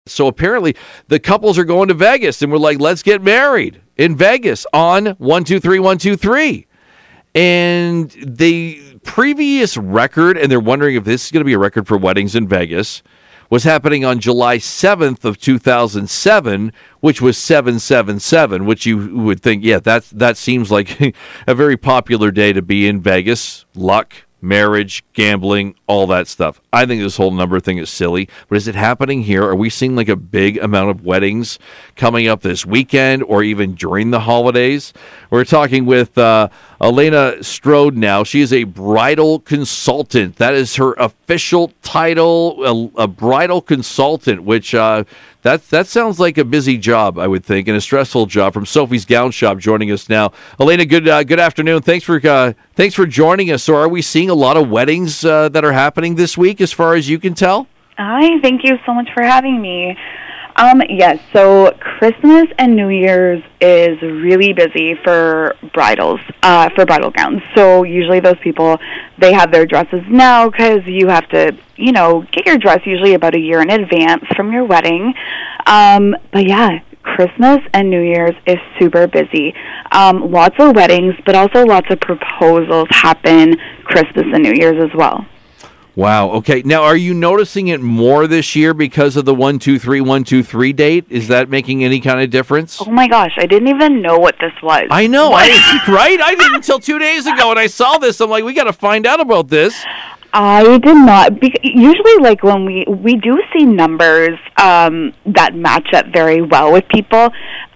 So apparently the couples are going to Vegas, and we're like, let's get married in Vegas on 123-123. And the previous record, and they're wondering if this is going to be a record for weddings in Vegas, was happening on July 7th of 2007, which was 777, which you would think, yeah, that seems like a very popular day to be in Vegas. Luck, marriage, gambling, all that stuff. I think this whole number thing is silly, but is it happening here? Are we seeing like a big amount of weddings coming up this weekend or even during the holidays? We're talking with Elena Strode now. She is a bridal consultant. That is her official title, a bridal consultant, which that sounds like a busy job, I would think, and a stressful job. From Sophie's Gown Shop, joining us now. Elena, good afternoon. Thanks for joining us. So, are we seeing a lot of weddings that are happening this week, as far as you can tell? Hi, thank you so much for having me. Yes, so Christmas and New Year's is really busy for bridal gowns. So usually those people, they have their dresses now because you have to, get your dress usually about a year in advance from your wedding. But yeah, Christmas and New Year's is super busy. Lots of weddings, but also lots of proposals happen Christmas and New Year's as well. Wow. Okay. Now, are you noticing it more this year because of the 123-123 date? Is that making any kind of difference? Oh my gosh, I didn't even know what this was. I know, right? I didn't until 2 days ago, and I saw this. I'm like, we got to find out about this. I did not. Usually, like when we do see numbers that match up very well with people.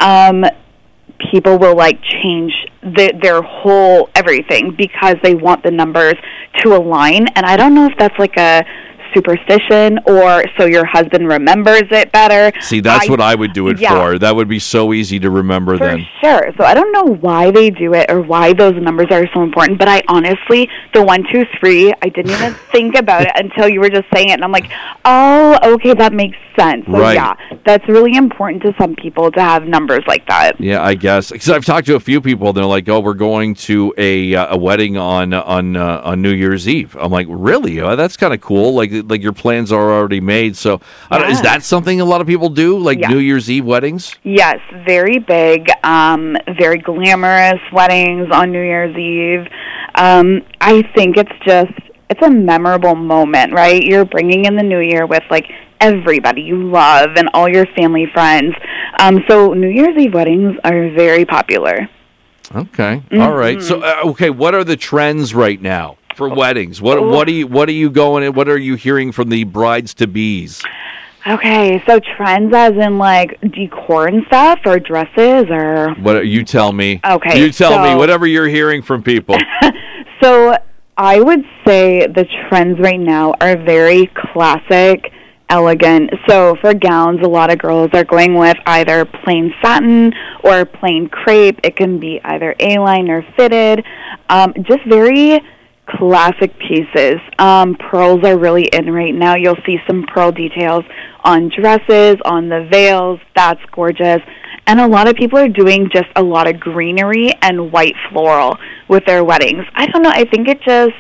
People will change their whole everything because they want the numbers to align. And I don't know if that's like a superstition or so your husband remembers it better. See, that's what I would do it for. That would be so easy to remember then. Sure. So I don't know why they do it or why those numbers are so important, but I honestly, the 1, 2, 3, I didn't even think about it until you were just saying it, and I'm like, oh, okay, that makes sense. So right. Yeah, that's really important to some people to have numbers like that. Yeah, I guess. Because I've talked to a few people, and they're like, oh, we're going to a wedding on New Year's Eve. I'm like, really? Oh, that's kind of cool. Like your plans are already made. So is that something a lot of people do, New Year's Eve weddings? Yes, very big, very glamorous weddings on New Year's Eve. I think it's a memorable moment, right? You're bringing in the new year with everybody you love and all your family friends. So New Year's Eve weddings are very popular. Okay. Mm-hmm. All right. So what are the trends right now for weddings? What are you going in? What are you hearing from the brides to bees? Okay, so trends as in decor and stuff, or dresses, or what? You tell me. Okay, you tell me whatever you're hearing from people. So I would say the trends right now are very classic, elegant. So for gowns, a lot of girls are going with either plain satin or plain crepe. It can be either A-line or fitted. Just very classic pieces. Pearls are really in right now. You'll see some pearl details on dresses, on the veils. That's gorgeous. And a lot of people are doing just a lot of greenery and white floral with their weddings. I don't know. I think it just,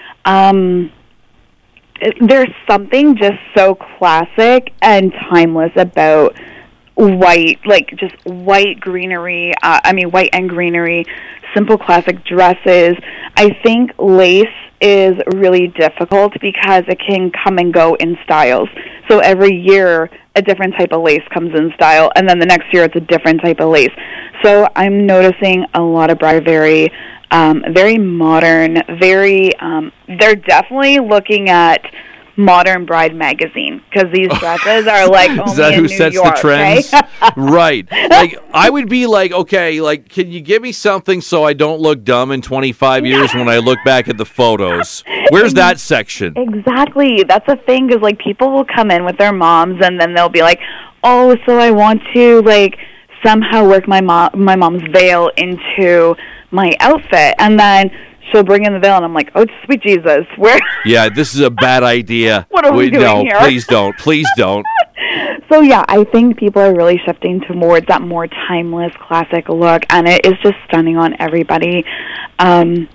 there's something just so classic and timeless about white, just white greenery, white and greenery, simple classic dresses. I think lace is really difficult because it can come and go in styles. So every year, a different type of lace comes in style, and then the next year it's a different type of lace. So I'm noticing a lot of brides very modern, they're definitely looking at Modern Bride magazine because these dresses are only Is that in who New sets York, the trends? Okay? Right. I would be can you give me something so I don't look dumb in 25 years when I look back at the photos? Where's that section? Exactly. That's the thing is people will come in with their moms and then they'll be like, oh, so I want to somehow work my mom's veil into my outfit, and then she'll bring in the veil, and I'm like, oh, sweet Jesus, where? Yeah, this is a bad idea. What are we doing here? Please don't. Please don't. So, yeah, I think people are really shifting towards that more timeless, classic look, and it is just stunning on everybody. The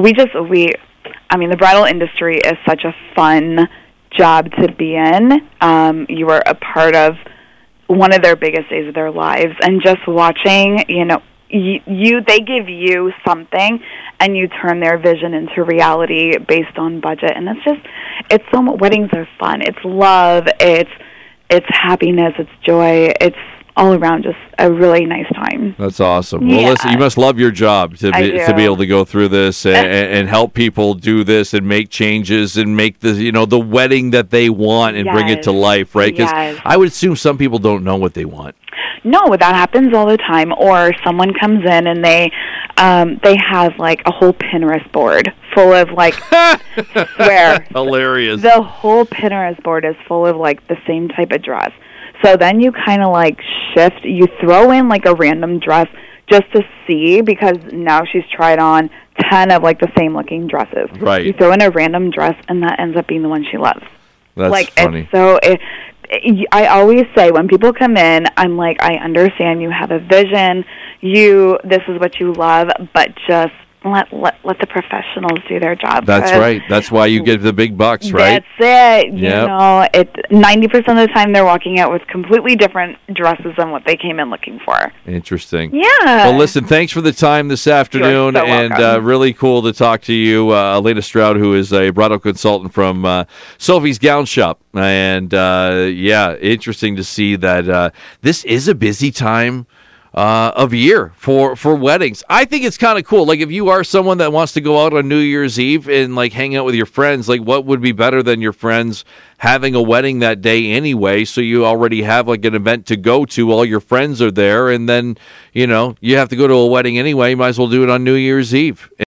bridal industry is such a fun job to be in. You are a part of one of their biggest days of their lives, and just watching, they give you something, and you turn their vision into reality based on budget, and it's so much. Weddings are fun. It's love. It's happiness. It's joy. It's all around just a really nice time. That's awesome. Well, listen, you must love your job to be able to go through this and help people do this and make changes and make the wedding that they want and bring it to life, right? Because I would assume some people don't know what they want. No, that happens all the time. Or someone comes in and they have like a whole Pinterest board full of like swear hilarious. The whole Pinterest board is full of like the same type of dress. So then you kind of like shift. You throw in like a random dress just to see, because now she's tried on 10 of like the same looking dresses. Right. You throw in a random dress, and that ends up being the one she loves. That's funny. I always say when people come in, I'm like, I understand you have a vision. This is what you love, but just let the professionals do their job. That's right. That's why you get the big bucks, right? That's it. Yep. 90% of the time they're walking out with completely different dresses than what they came in looking for. Interesting. Yeah. Well, listen, thanks for the time this afternoon, and really cool to talk to you, Elena Stroud, who is a bridal consultant from Sophie's Gown Shop. And interesting to see that this is a busy time of year for weddings. I think it's kind of cool. Like, if you are someone that wants to go out on New Year's Eve and like hang out with your friends, like what would be better than your friends having a wedding that day anyway? So you already have like an event to go to. All your friends are there, and then you have to go to a wedding anyway. You might as well do it on New Year's Eve.